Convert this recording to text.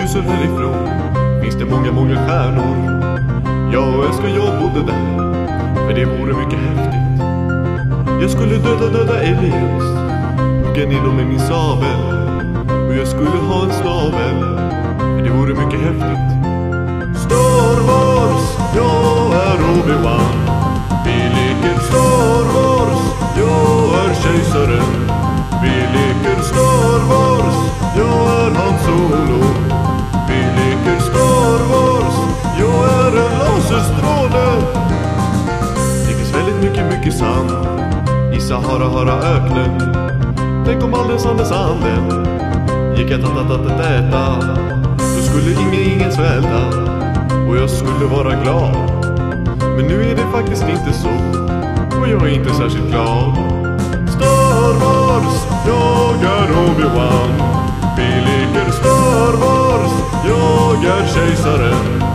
ljusår härifrån finns det många, många stjärnor. Jag önskar jag bodde där, för det vore mycket häftigt. Jag skulle döda aliens, hugga ner dem med min sabel. Och jag skulle ha en snavel, för det vore mycket häftigt. Star Wars, jag är Obi-Wan. Vi leker Star Wars, jag är kejsaren. Vi leker Star Wars, jag är Han Solo. Vi leker Star Wars, jag är en laserstråle. Det finns väldigt mycket sand i Sahara-öknen. Tänk om alldeles anden gick att äta. Då skulle ingen svälta och jag skulle vara glad. Men nu är det faktiskt inte så, och jag är inte särskilt glad. Star Wars, jag är Obi-Wan. Vi leker Star Wars, jag är kejsaren.